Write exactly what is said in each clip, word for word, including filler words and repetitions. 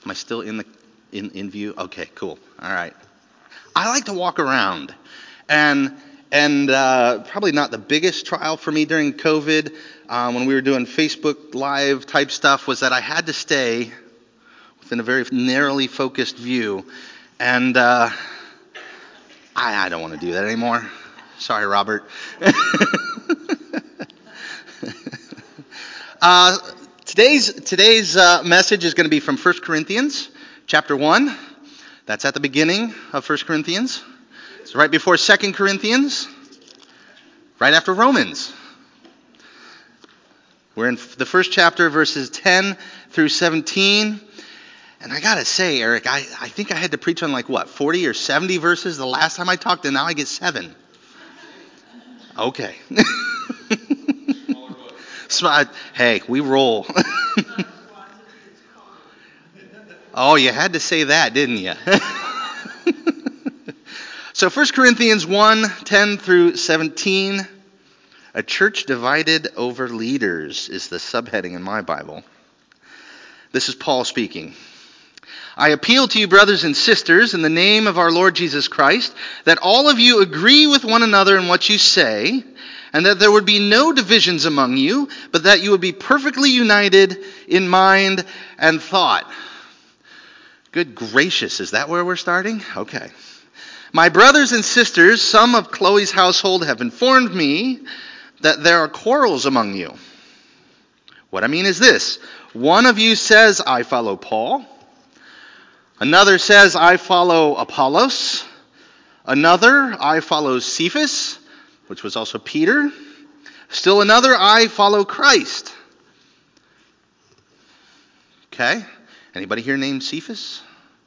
Am I still in the in, in view? Okay, cool. All right. I like to walk around. And and uh, probably not the biggest trial for me during COVID um, when we were doing Facebook Live type stuff was that I had to stay within a very narrowly focused view. And uh, I, I don't want to do that anymore. Sorry, Robert. uh, today's today's uh, message is going to be from First Corinthians chapter one. That's at the beginning of First Corinthians. It's right before Second Corinthians, right after Romans. We're in the first chapter, verses ten through seventeen. And I got to say, Eric, I, I think I had to preach on like, what, forty or seventy verses the last time I talked, and now I get seven. Okay. So I, hey, we roll. Oh, you had to say that, didn't you? So First Corinthians one, ten through seventeen, a church divided over leaders is the subheading in my Bible. This is Paul speaking. I appeal to you, brothers and sisters, in the name of our Lord Jesus Christ, that all of you agree with one another in what you say, and that there would be no divisions among you, but that you would be perfectly united in mind and thought. Good gracious, is that where we're starting? Okay. My brothers and sisters, some of Chloe's household have informed me that there are quarrels among you. What I mean is this. One of you says, I follow Paul. Another says, I follow Apollos. Another, I follow Cephas, which was also Peter. Still another, I follow Christ. Okay. Anybody here named Cephas?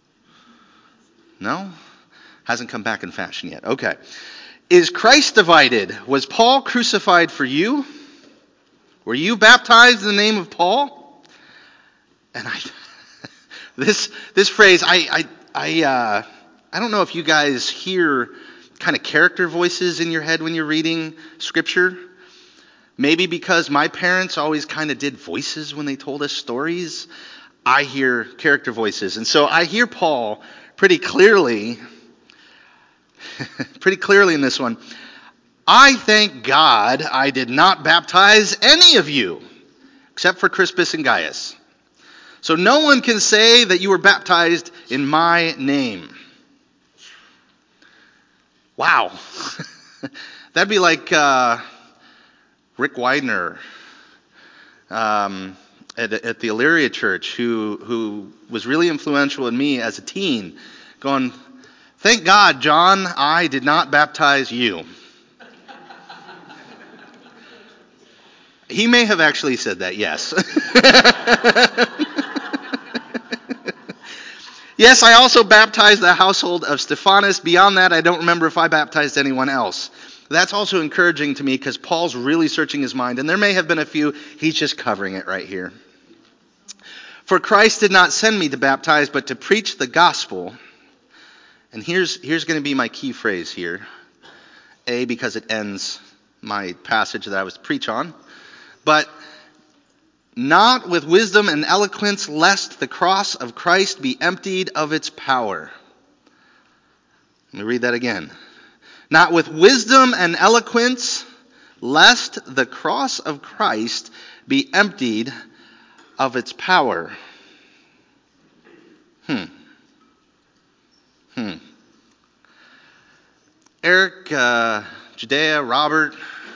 No? Hasn't come back in fashion yet. Okay. Is Christ divided? Was Paul crucified for you? Were you baptized in the name of Paul? And I, this this phrase, I I I uh, I don't know if you guys hear kind of character voices in your head when you're reading Scripture. Maybe because my parents always kind of did voices when they told us stories. I hear character voices, and so I hear Paul pretty clearly. Pretty clearly in this one. I thank God I did not baptize any of you, except for Crispus and Gaius. So no one can say that you were baptized in my name. Wow. That'd be like uh, Rick Widener um, at, at the Elyria Church, who, who was really influential in me as a teen, going, thank God, John, I did not baptize you. He may have actually said that, yes. Yes, I also baptized the household of Stephanas. Beyond that, I don't remember if I baptized anyone else. That's also encouraging to me because Paul's really searching his mind, and there may have been a few. He's just covering it right here. For Christ did not send me to baptize, but to preach the gospel. And here's here's going to be my key phrase here. A, because it ends my passage that I was to preach on. But not with wisdom and eloquence, lest the cross of Christ be emptied of its power. Let me read that again. Not with wisdom and eloquence, lest the cross of Christ be emptied of its power. Hmm. Hmm. Eric, uh, Judea, Robert,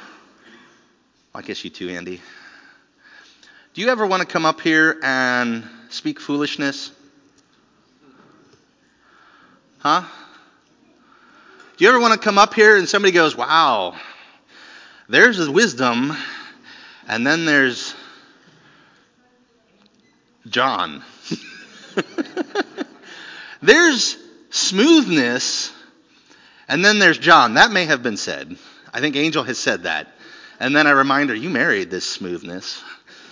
I guess you too, Andy. Do you ever want to come up here and speak foolishness? Huh? Do you ever want to come up here and somebody goes, wow, there's the wisdom, and then there's John. There's smoothness, and then there's John. That may have been said. I think Angel has said that. And then a reminder, you married this smoothness.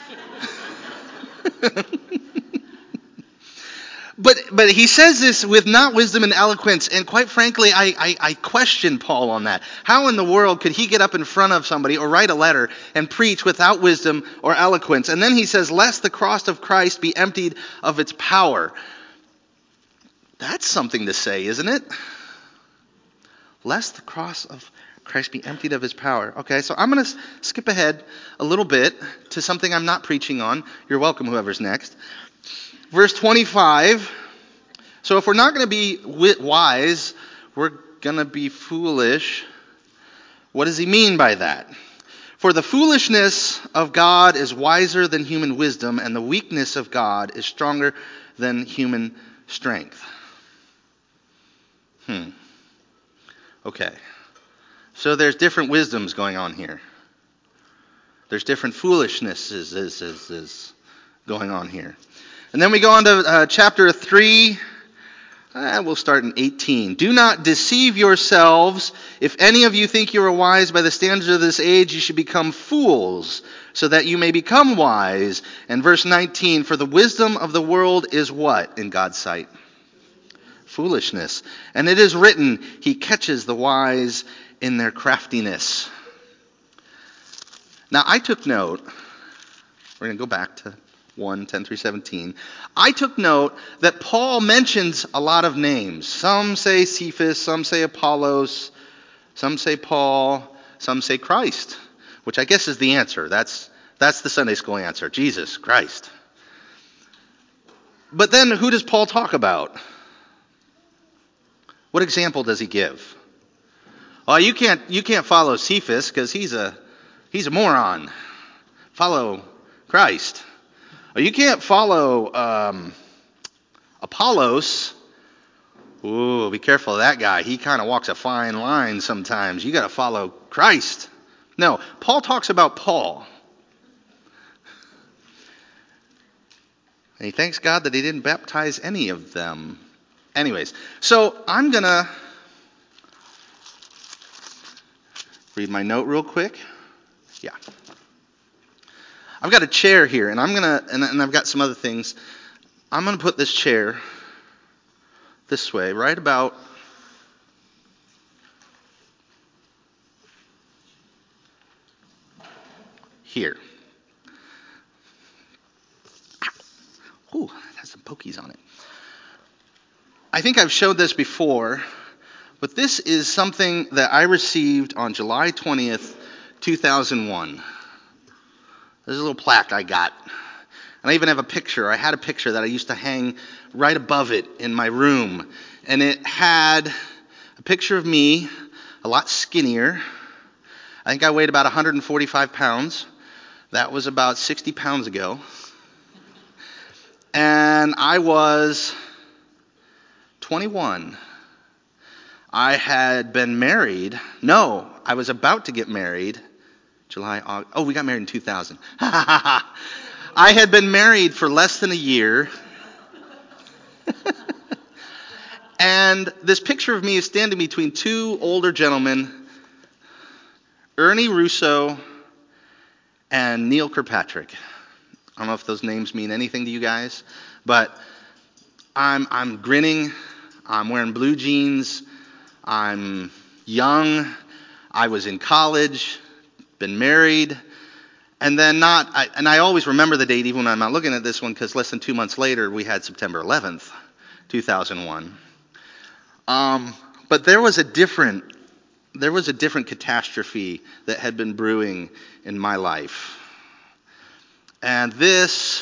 But but he says this with not wisdom and eloquence, and quite frankly, I, I, I question Paul on that. How in the world could he get up in front of somebody or write a letter and preach without wisdom or eloquence? And then he says, lest the cross of Christ be emptied of its power. That's something to say, isn't it? Lest the cross of Christ be emptied of his power. Okay, so I'm going to skip ahead a little bit to something I'm not preaching on. You're welcome, whoever's next. Verse twenty-five. So if we're not going to be wise, we're going to be foolish. What does he mean by that? For the foolishness of God is wiser than human wisdom, and the weakness of God is stronger than human strength. Hmm. Okay. So there's different wisdoms going on here. There's different foolishnesses is, is, is going on here. And then we go on to uh, chapter three. Uh, we'll start in eighteen. Do not deceive yourselves. If any of you think you are wise by the standards of this age, you should become fools, so that you may become wise. And verse nineteen, for the wisdom of the world is what in God's sight? Foolishness. And it is written, he catches the wise in their craftiness. Now I took note, we're going to go back to one, ten through seventeen. I took note that Paul mentions a lot of names. Some say Cephas, some say Apollos, some say Paul, some say Christ, which I guess is the answer. That's, that's the Sunday school answer, Jesus, Christ. But then who does Paul talk about? What example does he give? Well, you can't you can't follow Cephas because he's a he's a moron. Follow Christ. Or you can't follow um, Apollos. Ooh, be careful of that guy. He kind of walks a fine line sometimes. You got to follow Christ. No, Paul talks about Paul. And he thanks God that he didn't baptize any of them. Anyways, so I'm going to read my note real quick. Yeah. I've got a chair here, and I'm going to, and, and I've got some other things. I'm going to put this chair this way, right about here. Ooh, it has some pokies on it. I think I've showed this before, but this is something that I received on July twentieth, two thousand one. There's a little plaque I got. And I even have a picture. I had a picture that I used to hang right above it in my room. And it had a picture of me, a lot skinnier. I think I weighed about one hundred forty-five pounds. That was about sixty pounds ago. And I was twenty-one. I had been married. No, I was about to get married. July, August. Oh, we got married in two thousand. I had been married for less than a year. And this picture of me is standing between two older gentlemen, Ernie Russo and Neil Kirkpatrick. I don't know if those names mean anything to you guys, but I'm I'm grinning. I'm wearing blue jeans. I'm young. I was in college, been married, and then not. I, and I always remember the date, even when I'm not looking at this one, because less than two months later, we had September eleventh, two thousand one. Um, but there was a different, there was a different catastrophe that had been brewing in my life, and this,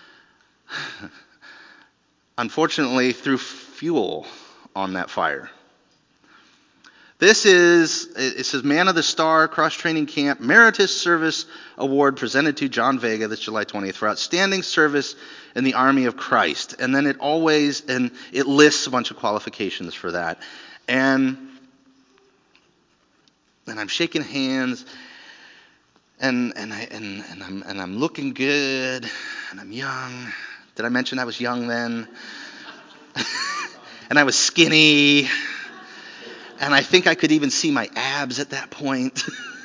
unfortunately, threw fuel on that fire. This is, it says Man of the Star Cross Training Camp Meritus Service Award presented to John Vega this July twentieth for outstanding service in the Army of Christ. And then it always, and it lists a bunch of qualifications for that. And, and I'm shaking hands, and and I and, and I'm and I'm looking good, and I'm young. Did I mention I was young then? And I was skinny. And I think I could even see my abs at that point.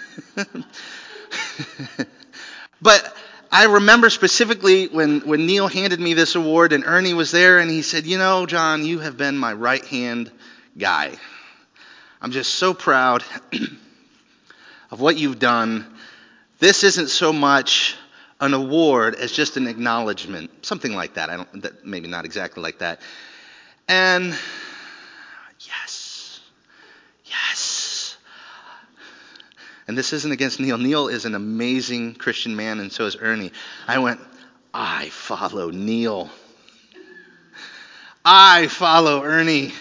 But I remember specifically when, when Neil handed me this award and Ernie was there and he said, you know, John, you have been my right-hand guy. I'm just so proud of what you've done. This isn't so much an award as just an acknowledgement, something like that. I don't, that, maybe not exactly like that. And yes, yes. And this isn't against Neil. Neil is an amazing Christian man, and so is Ernie. I went, I follow Neil. I follow Ernie.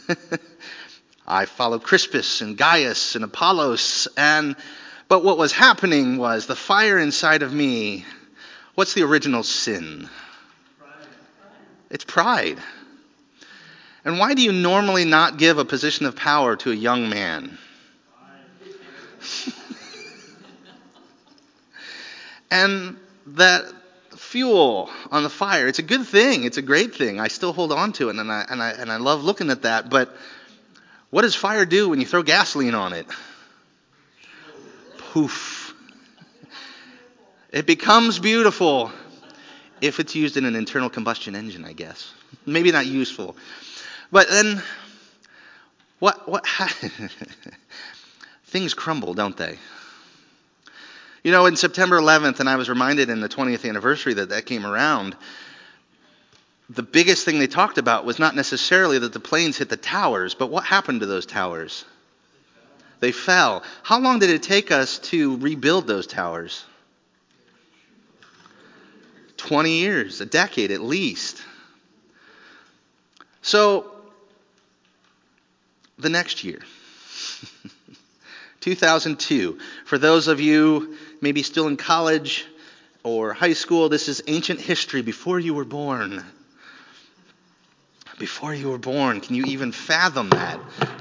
I follow Crispus and Gaius and Apollos. And but what was happening was the fire inside of me. What's the original sin? Pride. It's pride. And why do you normally not give a position of power to a young man? And that fuel on the fire, it's a good thing. It's a great thing. I still hold on to it, and I and I and I love looking at that. But what does fire do when you throw gasoline on it? Poof. It becomes beautiful if it's used in an internal combustion engine, I guess. Maybe not useful. But then what what things crumble, don't they? You know, in September eleventh, and I was reminded in the twentieth anniversary that that came around, the biggest thing they talked about was not necessarily that the planes hit the towers, but what happened to those towers? They fell. How long did it take us to rebuild those towers? twenty years, a decade at least. So, the next year, two thousand two, for those of you maybe still in college or high school, this is ancient history before you were born. Before you were born, can you even fathom that?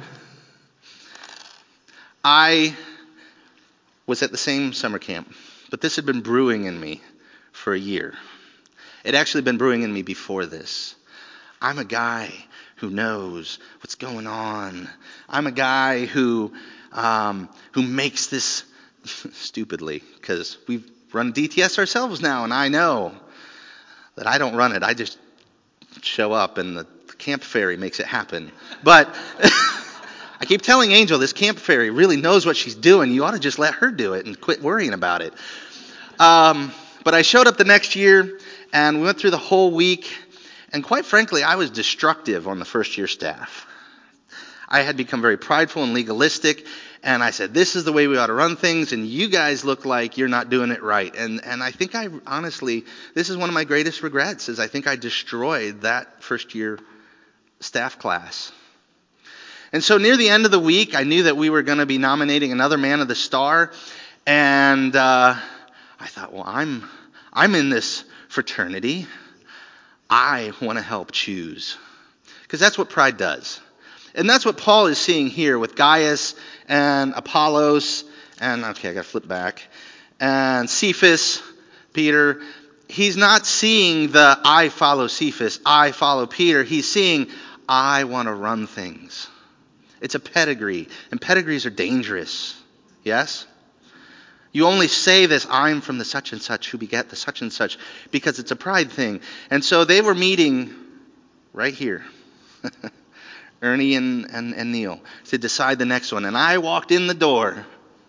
I was at the same summer camp, but this had been brewing in me for a year. It had actually been brewing in me before this. I'm a guy who knows what's going on. I'm a guy who um, who makes this stupidly, because we've run D T S ourselves now, and I know that I don't run it. I just show up, and the camp fairy makes it happen. But I keep telling Angel, this camp fairy really knows what she's doing. You ought to just let her do it and quit worrying about it. Um, but I showed up the next year, and we went through the whole week. And quite frankly, I was destructive on the first year staff. I had become very prideful and legalistic, and I said, this is the way we ought to run things, and you guys look like you're not doing it right. And and I think I, honestly, this is one of my greatest regrets, is I think I destroyed that first year staff class. And so near the end of the week, I knew that we were going to be nominating another Man of the Star, and uh, I thought, well, I'm I'm in this fraternity. I want to help choose. Because that's what pride does. And that's what Paul is seeing here with Gaius and Apollos and, okay, I got to flip back, and Cephas, Peter. He's not seeing the I follow Cephas, I follow Peter. He's seeing I want to run things. It's a pedigree, and pedigrees are dangerous. Yes? You only say this, I'm from the such and such who begat the such and such, because it's a pride thing. And so they were meeting right here, Ernie and, and, and Neil, to decide the next one. And I walked in the door.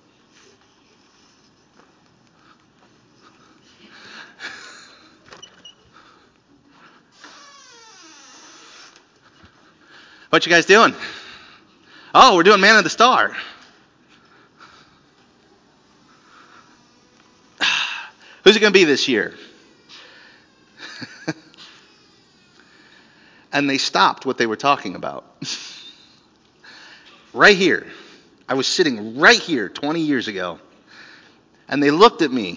What you guys doing? Oh, we're doing Man of the Star. Who's it going to be this year? And they stopped what they were talking about. Right here. I was sitting right here twenty years ago. And they looked at me.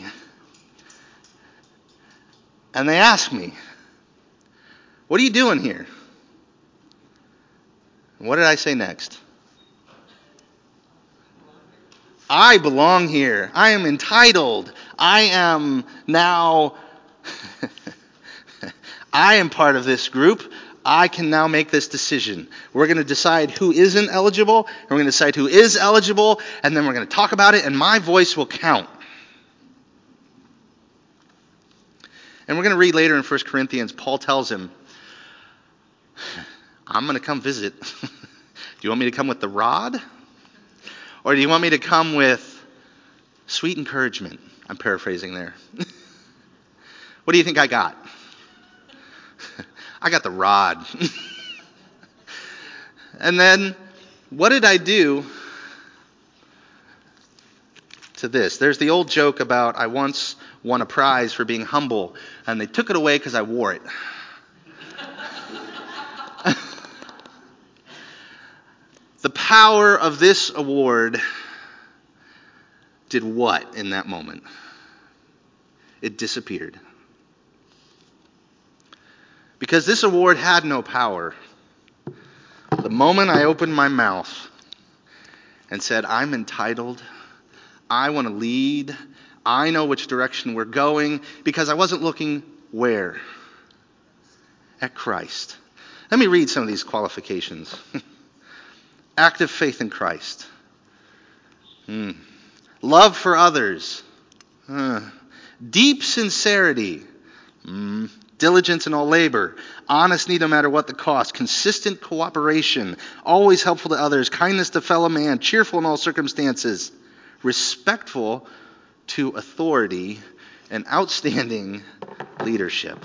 And they asked me, what are you doing here? And what did I say next? I belong here. I am entitled. I am now, I am part of this group. I can now make this decision. We're going to decide who isn't eligible, and we're going to decide who is eligible, and then we're going to talk about it, and my voice will count. And we're going to read later in First Corinthians, Paul tells him, I'm going to come visit. Do you want me to come with the rod? Or do you want me to come with sweet encouragement? I'm paraphrasing there. What do you think I got? I got the rod. And then, what did I do to this? There's the old joke about I once won a prize for being humble, and they took it away because I wore it. The power of this award did what in that moment? It disappeared. Because this award had no power. The moment I opened my mouth and said, I'm entitled, I want to lead, I know which direction we're going, because I wasn't looking where? At Christ. Let me read some of these qualifications. Active faith in Christ. Hmm. Love for others. Uh. Deep sincerity. Mm. Diligence in all labor. Honesty no matter what the cost. Consistent cooperation. Always helpful to others. Kindness to fellow man. Cheerful in all circumstances. Respectful to authority. And outstanding leadership.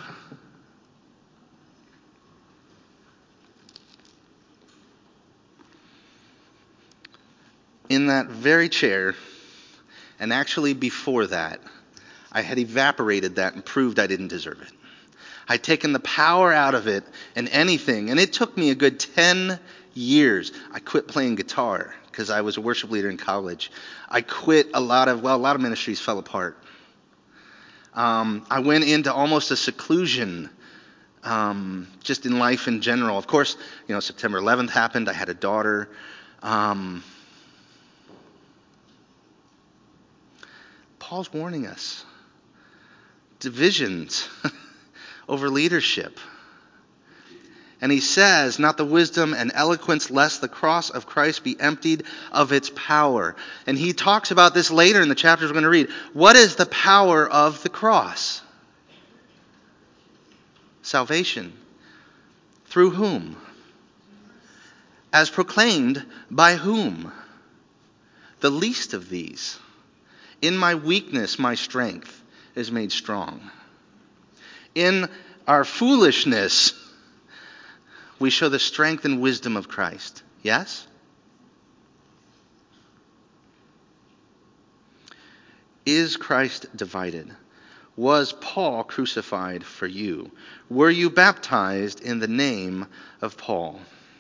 In that very chair, and actually before that, I had evaporated that and proved I didn't deserve it. I'd taken the power out of it and anything, and it took me a good ten years. I quit playing guitar because I was a worship leader in college. I quit a lot of, well, a lot of ministries fell apart. Um, I went into almost a seclusion um, just in life in general. Of course, you know, September eleventh happened. I had a daughter. Um, Paul's warning us. Divisions over leadership. And he says, not the wisdom and eloquence, lest the cross of Christ be emptied of its power. And he talks about this later in the chapters we're going to read. What is the power of the cross? Salvation. Through whom? As proclaimed by whom? The least of these. In my weakness, my strength is made strong. In our foolishness, we show the strength and wisdom of Christ. Yes? Is Christ divided? Was Paul crucified for you? Were you baptized in the name of Paul?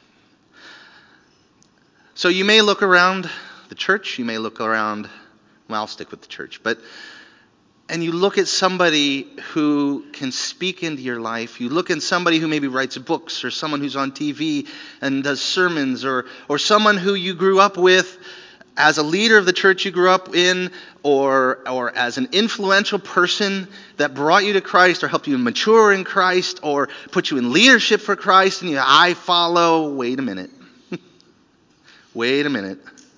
So you may look around the church, you may look around, well, I'll stick with the church, but and you look at somebody who can speak into your life. You look at somebody who maybe writes books, or someone who's on T V and does sermons, or or someone who you grew up with as a leader of the church you grew up in, or or as an influential person that brought you to Christ or helped you mature in Christ or put you in leadership for Christ, and you, I follow. Wait a minute. Wait a minute.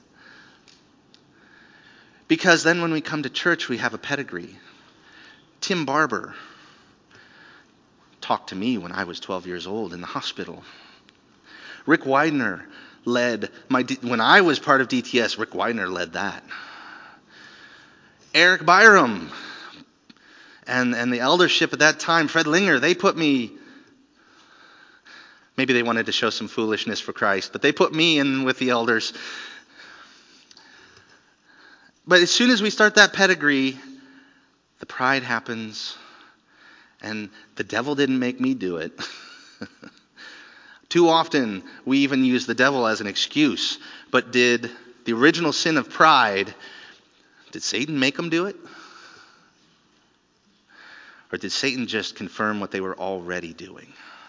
Because then when we come to church, we have a pedigree. Tim Barber talked to me when I was twelve years old in the hospital. Rick Widener led my, when I was part of D T S, Rick Widener led that. Eric Byram and, and the eldership at that time, Fred Linger, they put me, maybe they wanted to show some foolishness for Christ, but they put me in with the elders. But as soon as we start that pedigree, the pride happens, and the devil didn't make me do it. Too often, we even use the devil as an excuse. But did the original sin of pride, did Satan make them do it? Or did Satan just confirm what they were already doing?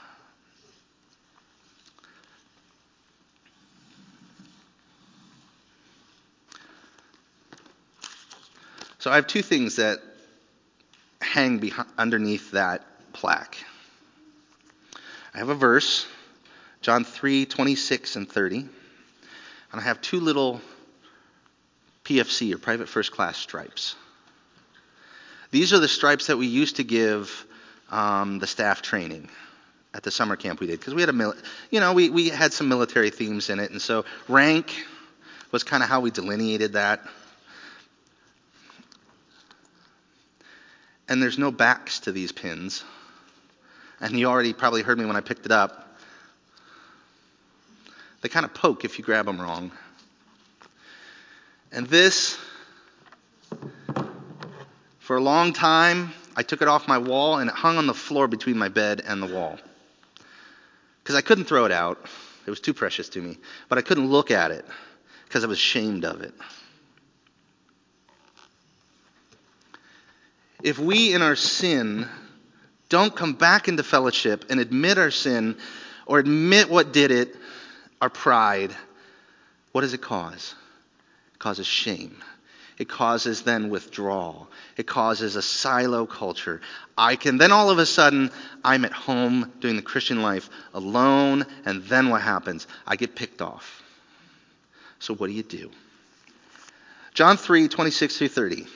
So I have two things that hang behind, underneath that plaque. I have a verse, John three, twenty-six and thirty. And I have two little P F C, or private first class stripes. These are the stripes that we used to give um, the staff training at the summer camp we did. Because we had a, mil- you know, we, we had some military themes in it. And so rank was kind of how we delineated that. And there's no backs to these pins. And you already probably heard me when I picked it up. They kind of poke if you grab them wrong. And this, for a long time, I took it off my wall and it hung on the floor between my bed and the wall. Because I couldn't throw it out. It was too precious to me. But I couldn't look at it because I was ashamed of it. If we in our sin don't come back into fellowship and admit our sin or admit what did it, our pride, what does it cause? It causes shame. It causes then withdrawal. It causes a silo culture. I can, then all of a sudden, I'm at home doing the Christian life alone, and then what happens? I get picked off. So what do you do? John three, twenty-six through thirty.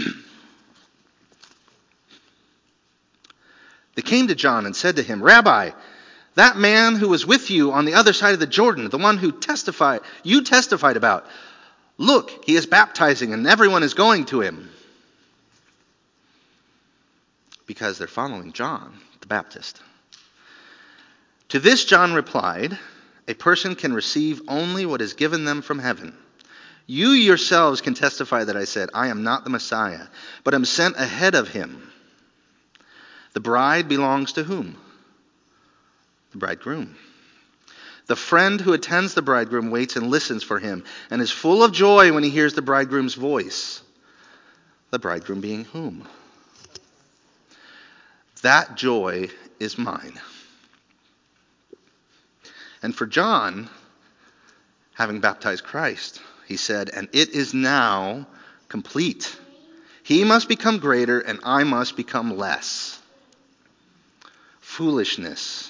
They came to John and said to him, Rabbi, that man who was with you on the other side of the Jordan, the one who testified, you testified about, look, he is baptizing and everyone is going to him. Because they're following John the Baptist. To this John replied, a person can receive only what is given them from heaven. You yourselves can testify that I said, I am not the Messiah, but am sent ahead of him. The bride belongs to whom? The bridegroom. The friend who attends the bridegroom waits and listens for him and is full of joy when he hears the bridegroom's voice. The bridegroom being whom? That joy is mine. And for John, having baptized Christ, he said, and it is now complete. He must become greater and I must become less. Foolishness.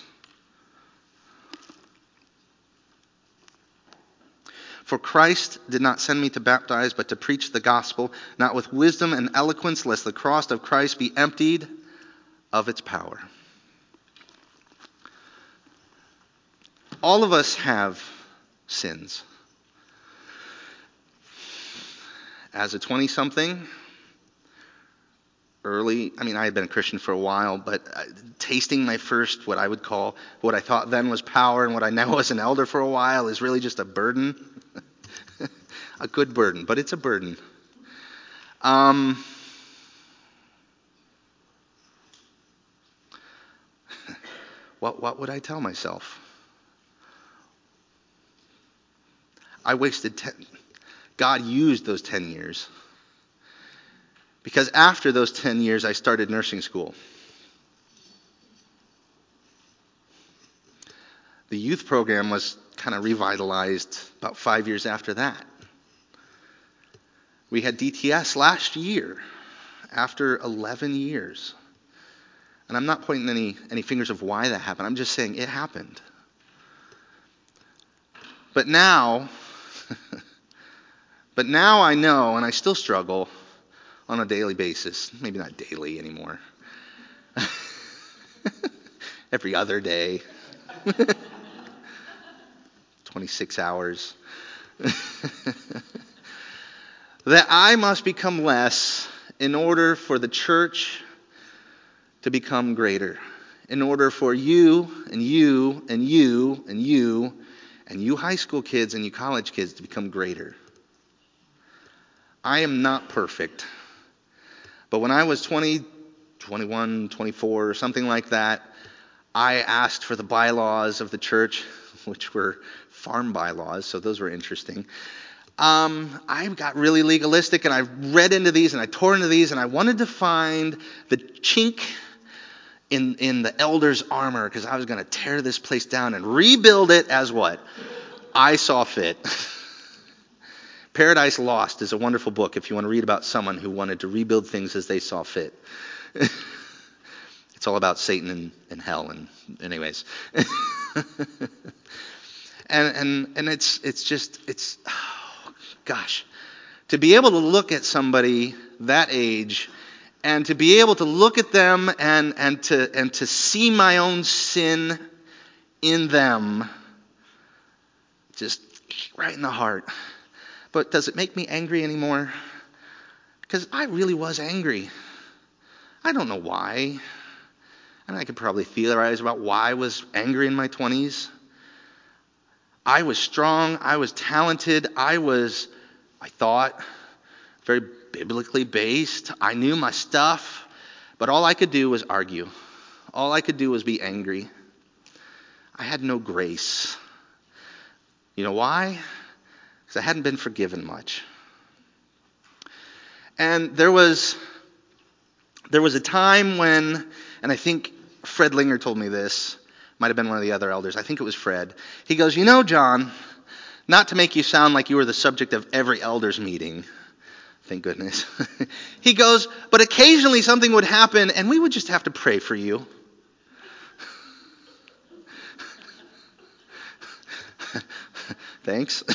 For Christ did not send me to baptize, but to preach the gospel, not with wisdom and eloquence, lest the cross of Christ be emptied of its power. All of us have sins. As a twenty-something, early, I mean, I had been a Christian for a while, but uh, tasting my first, what I would call, what I thought then was power, and what I know as an elder for a while is really just a burden. A good burden, but it's a burden. Um, what, what would I tell myself? I wasted ten, God used those ten years. Because after those ten years, I started nursing school. The youth program was kind of revitalized about five years after that. We had D T S last year, after eleven years. And I'm not pointing any, any fingers of why that happened. I'm just saying it happened. But now, but now I know, and I still struggle on a daily basis. Maybe not daily anymore. Every other day. twenty-six hours. That I must become less in order for the church to become greater. In order for you and you and you and you and you high school kids and you college kids to become greater. I am not perfect. But when I was twenty, twenty-one, twenty-four, or something like that, I asked for the bylaws of the church, which were farm bylaws, so those were interesting. Um, I got really legalistic, and I read into these, and I tore into these, and I wanted to find the chink in, in the elder's armor, because I was going to tear this place down and rebuild it as what? I saw fit. Paradise Lost is a wonderful book if you want to read about someone who wanted to rebuild things as they saw fit. It's all about Satan and, and hell, and anyways. and and and it's it's just it's oh, gosh, to be able to look at somebody that age and to be able to look at them and and to and to see my own sin in them, just right in the heart. But does it make me angry anymore? Because I really was angry. I don't know why. And I could probably theorize about why I was angry in my twenties. I was strong. I was talented. I was, I thought, very biblically based. I knew my stuff. But all I could do was argue. All I could do was be angry. I had no grace. You know why? Because I hadn't been forgiven much. And there was there was a time when, and I think Fred Linger told me this, might have been one of the other elders, I think it was Fred. He goes, you know, John, not to make you sound like you were the subject of every elders meeting, thank goodness. He goes, but occasionally something would happen and we would just have to pray for you. Thanks.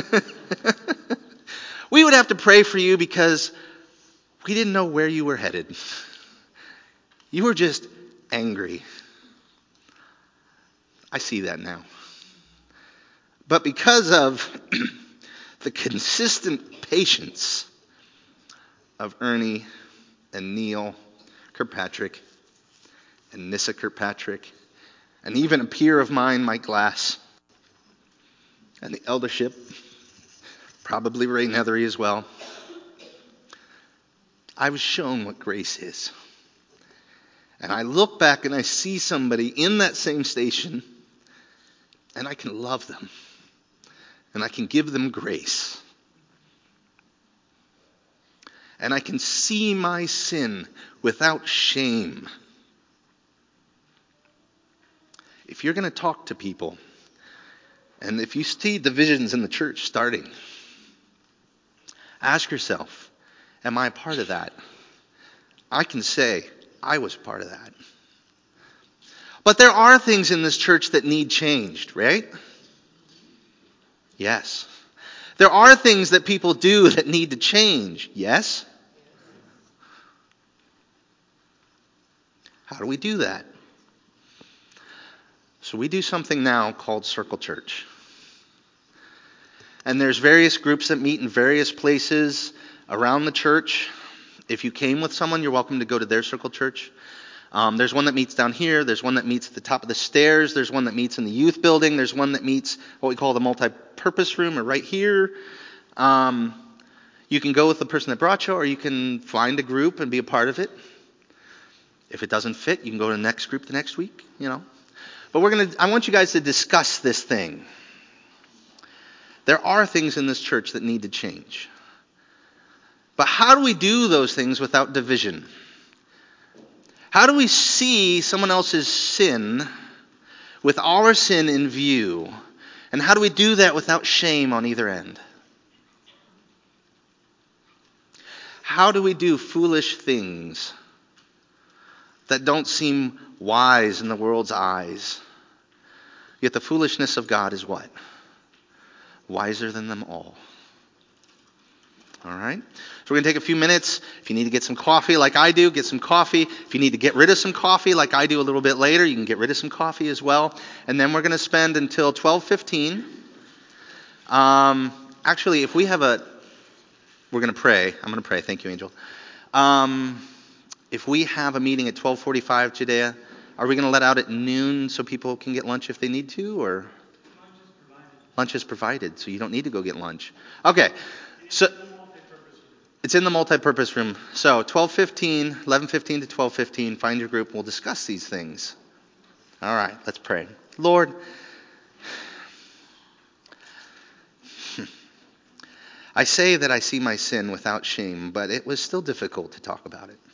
We would have to pray for you because we didn't know where you were headed. You were just angry. I see that now. But because of the consistent patience of Ernie and Neil Kirkpatrick and Nissa Kirkpatrick and even a peer of mine, Mike Glass, and the eldership, probably Ray Nethery as well, I was shown what grace is. And I look back and I see somebody in that same station, and I can love them. And I can give them grace. And I can see my sin without shame. If you're going to talk to people, and if you see divisions in the church starting, ask yourself, am I a part of that? I can say, I was part of that. But there are things in this church that need changed, right? Yes. There are things that people do that need to change, yes? How do we do that? So we do something now called Circle Church. And there's various groups that meet in various places around the church. If you came with someone, you're welcome to go to their Circle Church. Um, there's one that meets down here. There's one that meets at the top of the stairs. There's one that meets in the youth building. There's one that meets what we call the multi-purpose room, or right here. Um, you can go with the person that brought you, or you can find a group and be a part of it. If it doesn't fit, you can go to the next group the next week, you know. But we're gonna. I want you guys to discuss this thing. There are things in this church that need to change. But how do we do those things without division? How do we see someone else's sin with our sin in view? And how do we do that without shame on either end? How do we do foolish things that don't seem wise in the world's eyes? Yet the foolishness of God is what? Wiser than them all. All right? So we're going to take a few minutes. If you need to get some coffee like I do, get some coffee. If you need to get rid of some coffee like I do a little bit later, you can get rid of some coffee as well. And then we're going to spend until twelve fifteen. Um, actually, if we have a... We're going to pray. I'm going to pray. Thank you, Angel. Um, if we have a meeting at twelve forty-five, Judea, are we going to let out at noon so people can get lunch if they need to? Or lunch is provided, so you don't need to go get lunch. Okay. So... It's in the multi-purpose room. So twelve fifteen, eleven fifteen to twelve fifteen, find your group. We'll discuss these things. All right, let's pray. Lord, I say that I see my sin without shame, but it was still difficult to talk about it.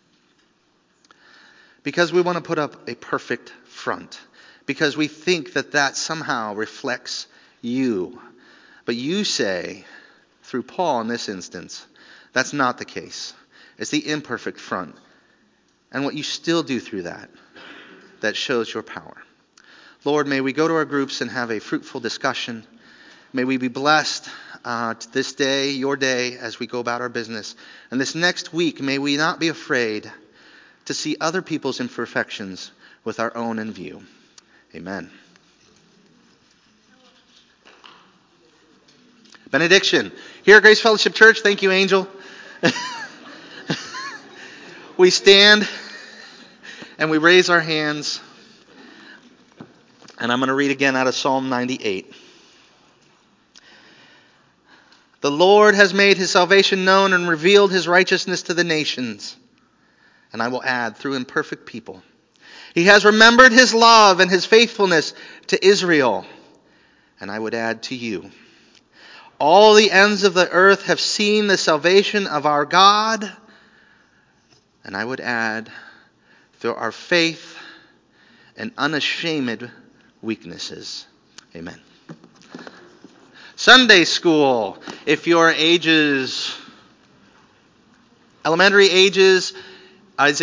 Because we want to put up a perfect front. Because we think that that somehow reflects you. But you say, through Paul in this instance, that's not the case. It's the imperfect front. And what you still do through that, that shows your power. Lord, may we go to our groups and have a fruitful discussion. May we be blessed uh, to this day, your day, as we go about our business. And this next week, may we not be afraid to see other people's imperfections with our own in view. Amen. Benediction. Here at Grace Fellowship Church, thank you, Angel. We stand and we raise our hands. And I'm going to read again out of Psalm ninety-eight. The Lord has made his salvation known and revealed his righteousness to the nations. And I will add, through imperfect people. He has remembered his love and his faithfulness to Israel. And I would add, to you. All the ends of the earth have seen the salvation of our God. And I would add, through our faith and unashamed weaknesses. Amen. Sunday school. If your ages, elementary ages,